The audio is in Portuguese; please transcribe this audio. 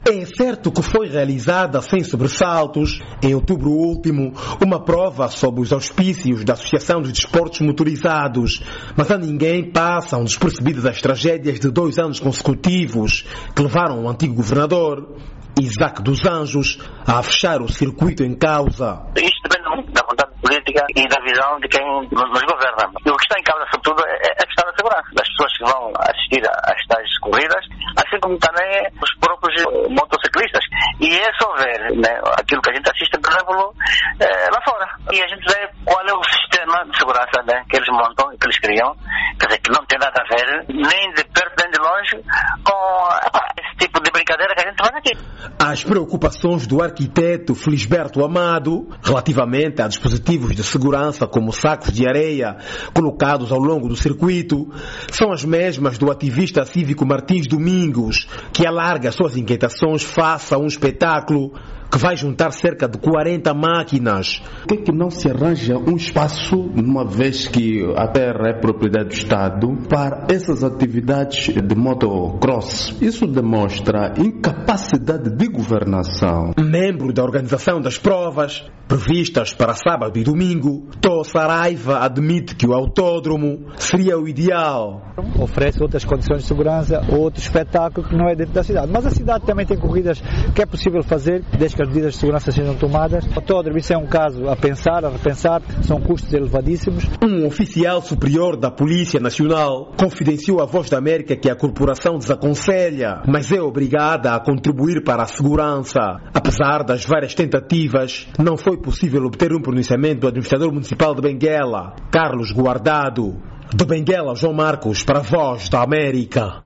É certo que foi realizada sem sobressaltos, em outubro último, uma prova sob os auspícios da Associação dos Desportos Motorizados, mas a ninguém passam despercebidas as tragédias de 2 anos consecutivos que levaram o antigo governador, Isaac dos Anjos, a fechar o circuito em causa. Isto depende muito da vontade política e da visão de quem nos governa. E o que está em causa, sobretudo, é a questão da segurança das pessoas que vão assistir às tais corridas, assim como também os próprios motociclistas. E é só ver, né, aquilo que a gente assiste, por exemplo, lá fora. E a gente vê qual é o sistema de segurança, né, que eles montam, que eles criam, quer dizer, que não tem nada a ver, nem de perto nem de longe, com esse tipo de brincadeira que a gente faz aqui. As preocupações do arquiteto Felisberto Amado, relativamente a dispositivos de segurança como sacos de areia colocados ao longo do circuito, são as mesmas do ativista cívico Martins Domingos, que alarga suas inquietações face a um espetáculo que vai juntar cerca de 40 máquinas. Por que não se arranja um espaço, uma vez que a terra é propriedade do Estado, para essas atividades de motocross? Isso demonstra incapacidade de governação. Membro da organização das provas, previstas para sábado e domingo, Tó Saraiva admite que o autódromo seria o ideal. Oferece outras condições de segurança, outro espetáculo que não é dentro da cidade. Mas a cidade também tem corridas que é possível fazer, desde que as medidas de segurança sejam tomadas. O autódromo, isso é um caso a pensar, a repensar, são custos elevadíssimos. Um oficial superior da Polícia Nacional confidenciou à Voz da América que a corporação desaconselha, mas é obrigada a contribuir para a segurança. Apesar das várias tentativas, não foi possível obter um pronunciamento do administrador municipal de Benguela, Carlos Guardado. De Benguela, João Marcos, para a Voz da América.